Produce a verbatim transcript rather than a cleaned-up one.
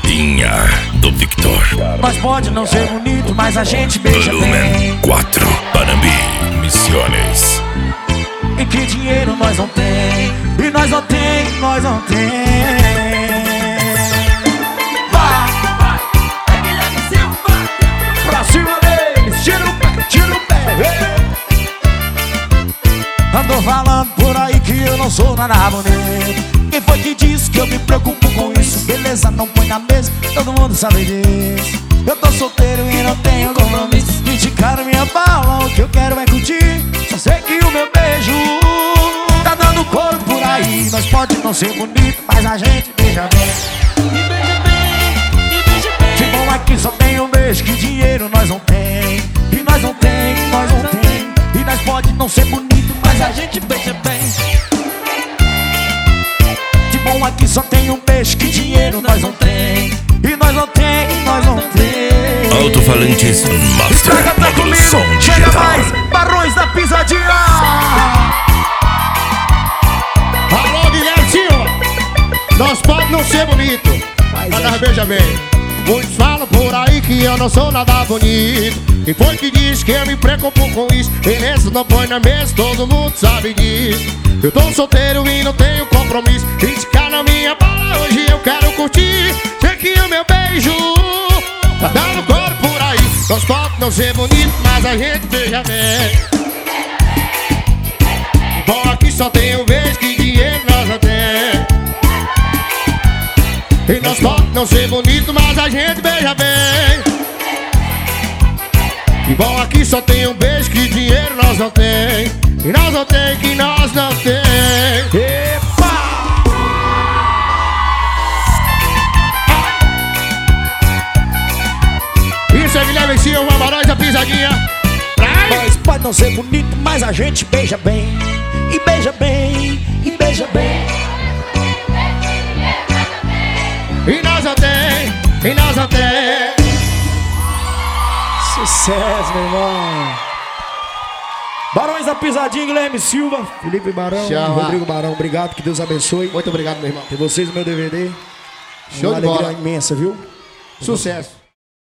Chiquinha do Victor. Nós pode não ser bonito, mas a gente beija Volumen bem. quatro, Panambi, Missões. E que dinheiro nós não tem, e nós não tem, nós não tem. Vai, vai, é Guilherme Silva. Pra cima deles, tira o pé, tira o pé, ei. Andou falando por aí que eu não sou nada bonito. Quem foi que disse que eu me preocupo com isso? Beleza, não põe na mesa, todo mundo sabe disso. Eu tô solteiro e não tenho compromisso. Indicaram minha bala, o que eu quero é curtir. Só sei que o meu beijo tá dando cor por aí. Nós pode não ser bonito, mas a gente beija bem. E beija bem, e beija bem. Que bom aqui só tem um beijo, que dinheiro nós não tem. E nós não tem, nós não tem. E nós pode não ser bonito, mas a gente beija bem. Que bom aqui só tem um beijo, que dinheiro nós não tem. E nós não tem, nós não tem. Alto-falantes Master, módulo som chega digital. mais, Barões da Pisadinha. Alô, Guilherme Silva. Nós pode não ser bonito, mas nós beija bem. Muitos falam por aí que eu não sou nada bonito. Quem foi que disse que eu me preocupo com isso? Beleza, não põe na mesa, todo mundo sabe disso. Eu tô solteiro e não tenho compromisso. Criticar na minha bala, hoje eu quero curtir. Sei que o meu beijo tá dando cor por aí. Nós pode não ser bonito, mas a gente beija bem. Bom, aqui só tem um beijo, que dinheiro nós não tem. E nós pode não ser bonito, mas a gente beija bem. E bom, aqui só tem um beijo, que dinheiro nós não tem. E nós não tem, que nós não tem. Epa! Isso é Guilherme Silva, Barões da Pisadinha. Nós pode não ser bonito, mas a gente beija bem. E beija bem, e beija bem. E nós não tem, e nós não tem. Sucesso, meu irmão. Barões da Pisadinha, Guilherme Silva, Felipe Barão, Tchau. Rodrigo Barão, obrigado, que Deus abençoe. Muito obrigado, meu irmão. Ter vocês no meu D V D. Show Uma de bola. alegria imensa, viu? Sucesso.